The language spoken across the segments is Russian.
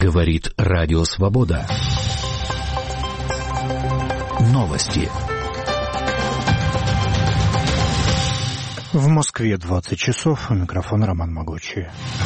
Говорит Радио Свобода. Новости. В Москве 20 часов. У микрофона Роман Могучий.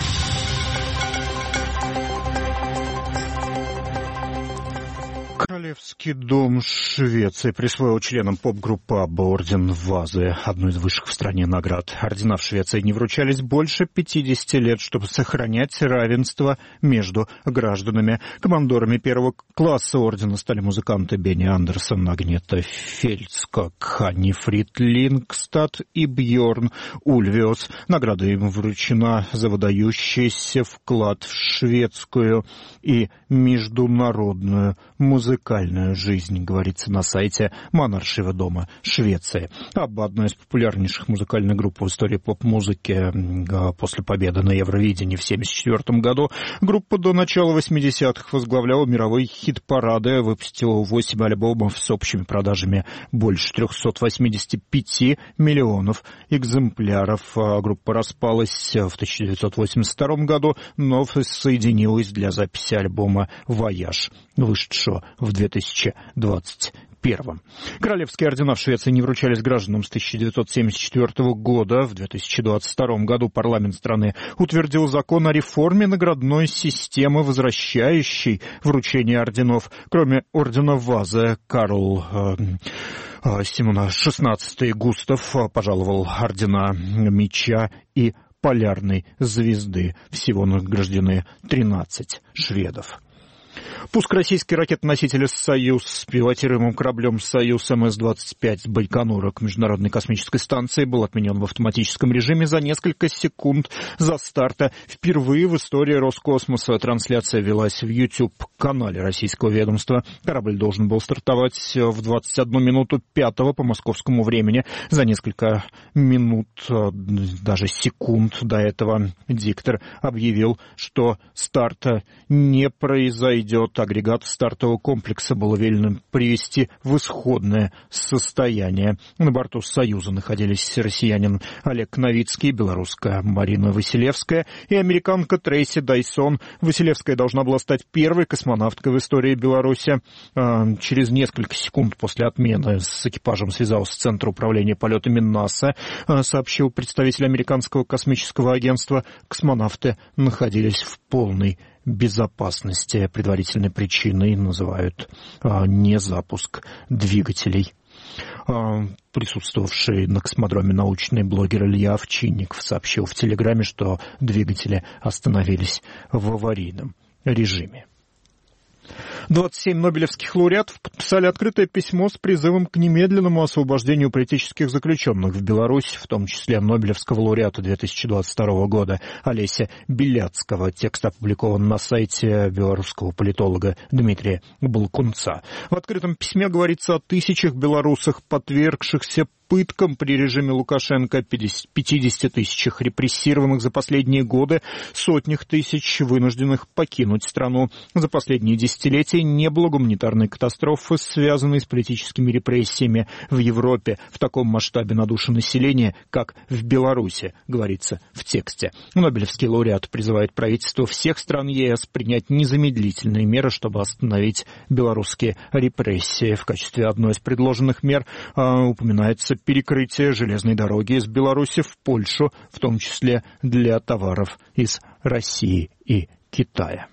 Королевский дом Швеции присвоил членам поп-группы Абба орден Вазы, одну из высших в стране наград. Ордена в Швеции не вручались больше 50 лет, чтобы сохранять равенство между гражданами. Командорами первого класса ордена стали музыканты Бенни Андерсон, Агнета Фельдскок, Ханнифрид Лингстад и Бьорн Ульвиос. Награда им вручена за выдающийся вклад в шведскую и международную музыкальную жизнь, говорится на сайте Монаршего дома Швеции. Абба — одна из популярнейших музыкальных групп в истории поп-музыки после победы на Евровидении в 1974 году. Группа до начала 80-х возглавляла мировые хит-парады, выпустила 8 альбомов с общими продажами больше 385 миллионов экземпляров. Группа распалась в 1982 году, но соединилась для записи альбома «Вояж», вышедшего в 2021. Королевские ордена в Швеции не вручались гражданам с 1974 года. В 2022 году парламент страны утвердил закон о реформе наградной системы, возвращающей вручение орденов. Кроме ордена Вазы, Карл Симона XVI Густав пожаловал ордена Меча и Полярной звезды. Всего награждены 13 шведов. Пуск российской ракеты-носителя «Союз» с пилотируемым кораблем «Союз МС-25» с Байконура к Международной космической станции был отменен в автоматическом режиме за несколько секунд до старта. Впервые в истории Роскосмоса трансляция велась в YouTube-канале российского ведомства. Корабль должен был стартовать в 21 минуту 5 по московскому времени. За несколько минут, даже секунд до этого диктор объявил, что старта не произойдет. Агрегат стартового комплекса было велено привести в исходное состояние. На борту «Союза» находились россиянин Олег Новицкий, белорусская Марина Василевская и американка Трейси Дайсон. Василевская должна была стать первой космонавткой в истории Беларуси. Через несколько секунд после отмены с экипажем связался Центр управления полетами НАСА, сообщил представитель американского космического агентства. Космонавты находились в полной безопасности. Предварительной причиной называют незапуск двигателей. Присутствовавший на космодроме научный блогер Илья Овчинников сообщил в Телеграме, что двигатели остановились в аварийном режиме. 27 нобелевских лауреатов подписали открытое письмо с призывом к немедленному освобождению политических заключенных в Беларуси, в том числе нобелевского лауреата 2022 года Олеся Беляцкого. Текст опубликован на сайте белорусского политолога Дмитрия Балкунца. В открытом письме говорится о тысячах белорусах, подвергшихся пыткам при режиме Лукашенко, 50 тысячах репрессированных за последние годы, сотнях тысяч вынужденных покинуть страну. За последние десятилетия не было гуманитарной катастрофы, связанной с политическими репрессиями в Европе в таком масштабе на душу населения, как в Беларуси, говорится в тексте. Нобелевский лауреат призывает правительство всех стран ЕС принять незамедлительные меры, чтобы остановить белорусские репрессии. В качестве одной из предложенных мер упоминается перекрытие железной дороги из Беларуси в Польшу, в том числе для товаров из России и Китая.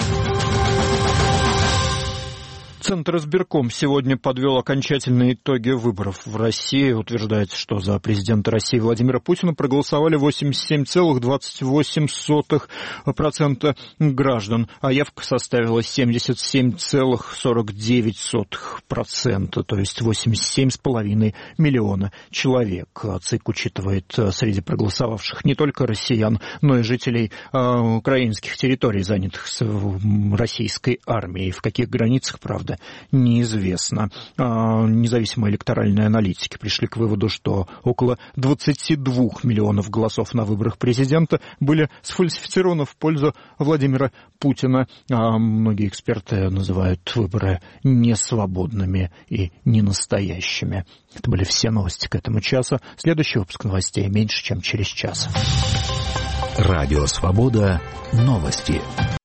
Центр избирком сегодня подвел окончательные итоги выборов в России. Утверждается, что за президента России Владимира Путина проголосовали 87,28% граждан, а явка составила 77,49%, то есть 87,5 миллиона человек. ЦИК учитывает среди проголосовавших не только россиян, но и жителей украинских территорий, занятых российской армией. В каких границах, правда, неизвестно. Независимые электоральные аналитики пришли к выводу, что около 22 миллионов голосов на выборах президента были сфальсифицированы в пользу Владимира Путина. Многие эксперты называют выборы несвободными и ненастоящими. Это были все новости к этому часу. Следующий выпуск новостей меньше, чем через час. Радио Свобода. Новости.